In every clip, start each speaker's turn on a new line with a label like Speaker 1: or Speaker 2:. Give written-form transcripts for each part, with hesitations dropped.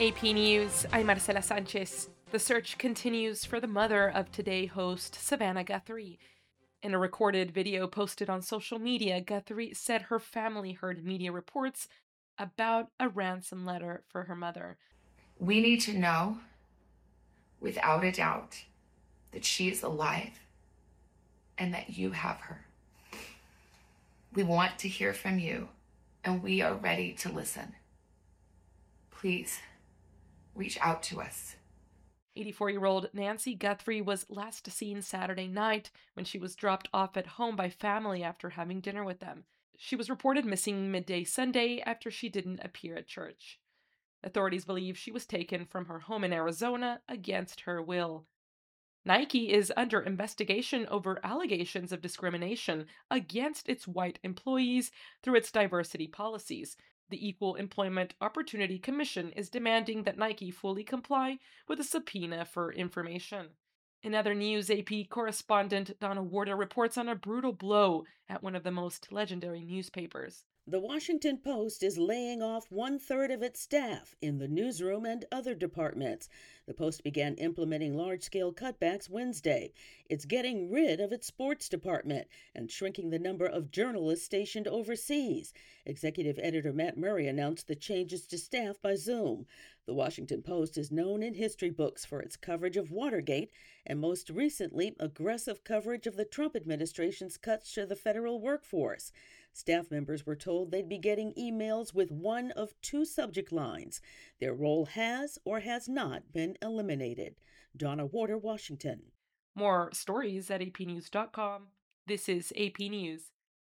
Speaker 1: AP News, I'm Marcela Sanchez. The search continues for the mother of Today host Savannah Guthrie. In a recorded video posted on social media, Guthrie said her family heard media reports about a ransom letter for her mother.
Speaker 2: We need to know, without a doubt, that she is alive and that you have her. We want to hear from you, and we are ready to listen. Please, reach out to us.
Speaker 1: 84-year-old Nancy Guthrie was last seen Saturday night when she was dropped off at home by family after having dinner with them. She was reported missing midday Sunday after she didn't appear at church. Authorities believe she was taken from her home in Arizona against her will. Nike is under investigation over allegations of discrimination against its white employees through its diversity policies. The Equal Employment Opportunity Commission is demanding that Nike fully comply with a subpoena for information. In other news, AP correspondent Donna Warder reports on a brutal blow at one of the most legendary newspapers.
Speaker 3: The Washington Post is laying off 1/3 of its staff in the newsroom and other departments. The Post began implementing large-scale cutbacks Wednesday. It's getting rid of its sports department and shrinking the number of journalists stationed overseas. Executive editor Matt Murray announced the changes to staff by Zoom. The Washington Post is known in history books for its coverage of Watergate and most recently aggressive coverage of the Trump administration's cuts to the federal workforce. Staff members were told they'd be getting emails with one of two subject lines. Their role has or has not been eliminated. Donna Warder, Washington.
Speaker 1: More stories at apnews.com. This is AP News.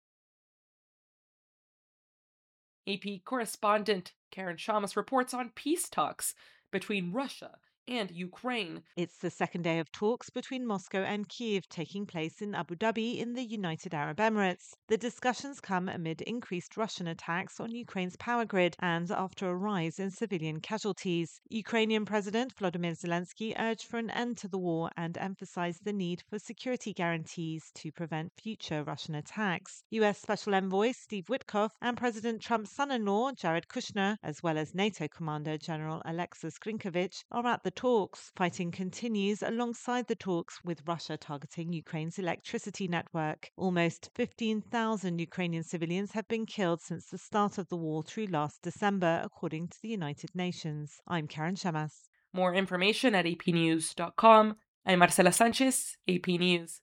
Speaker 1: AP correspondent Karen Shamas reports on peace talks between Russia and Ukraine.
Speaker 4: It's the second day of talks between Moscow and Kyiv taking place in Abu Dhabi in the United Arab Emirates. The discussions come amid increased Russian attacks on Ukraine's power grid and after a rise in civilian casualties. Ukrainian President Volodymyr Zelensky urged for an end to the war and emphasized the need for security guarantees to prevent future Russian attacks. U.S. Special Envoy Steve Witkoff and President Trump's son-in-law Jared Kushner, as well as NATO Commander General Alexis Grinkovich, are at the talks. Fighting continues alongside the talks with Russia targeting Ukraine's electricity network. Almost 15,000 Ukrainian civilians have been killed since the start of the war through last December, according to the United Nations. I'm Karen Shamas.
Speaker 1: More information at apnews.com. I'm Marcela Sanchez, AP News.